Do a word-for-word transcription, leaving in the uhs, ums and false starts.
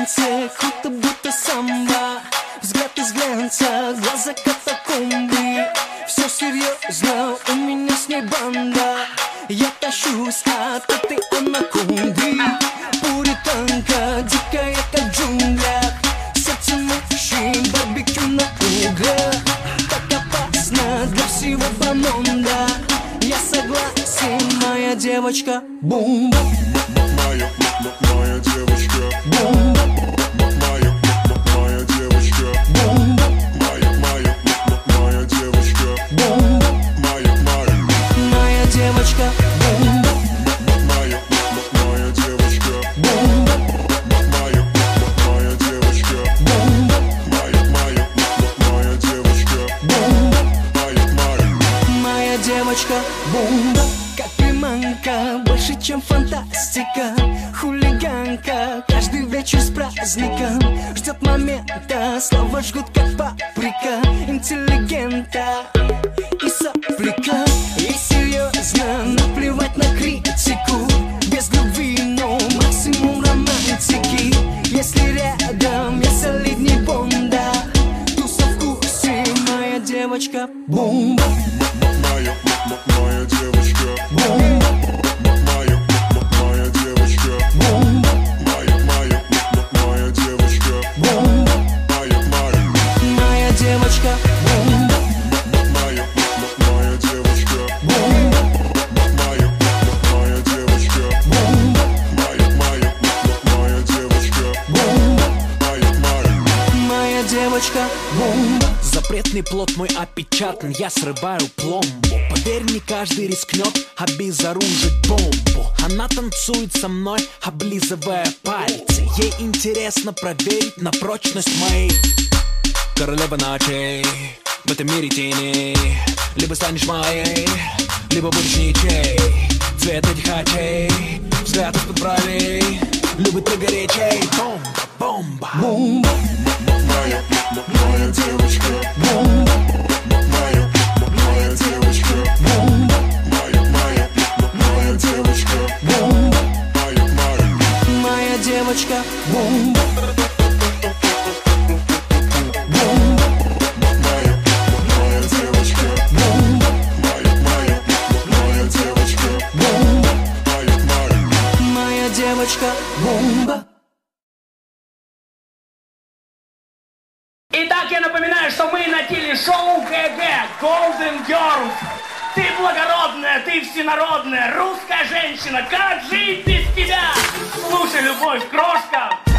танце, круто будто самбо. Взгляд из глянца, глаза катакомбы. Все серьезно, у меня с ней банда. Я тащусь от этой анаконды. Пуританка, дикая как в джунглях. Сердце мужчин, барбекю на углях. Так опасно для всего бомонда. Я согласен, моя девочка бомба. Моя, моя девочка бомба. Моя, моя девочка бомба. Моя, моя, моя девочка бомба. Моя, моя, моя девочка бомба. Моя, моя девочка бомба. Моя, моя девочка бомба. Моя, моя, моя девочка бомба. Моя, моя, моя девочка бомба. Как приманка, больше чем фантастика. Хулиганка, каждый вечер с праздником. Ждет момента, слова жгут как паприка. Интеллигента и сопляка. И серьезно, наплевать на критику. Без любви, но максимум романтики. Если рядом я солидней Бонда, туса в вкусе, моя девочка бомба. моя, моя девочка бомба. Моя, моя девочка бомба. Моя, моя, моя девочка бомба. Моя, моя, моя девочка бомба. моя, моя девочка бомба. Моя, моя девочка бомба. Моя, моя, моя девочка бомба. Моя, моя, моя девочка бомба. Запретный плод мой опечатан, я срываю пломбу. Поверь, не каждый рискнет обезоружить бомбу. Она танцует со мной, облизывая пальцы. Ей интересно проверить на прочность моей. Королева ночей, в этом мире тени. Либо станешь моей, либо будешь ничей. Цвет этих очей, взгляд из-под бровей. Любит ты горячей, бомба, бомба, бомба. моя, моя девочка бомба. Моя, моя девочка бомба. Моя, моя, моя девочка бомба. Моя, моя, моя девочка бомба. бомба. моя, моя девочка бомба. Моя, моя, моя девочка бомба. Моя, моя, моя девочка бомба. Итак, я напоминаю, что мы на телешоу ГГ Golden Girls. Ты благородная, ты всенародная, русская женщина. Как жить без тебя? Слушай, любовь, крошка.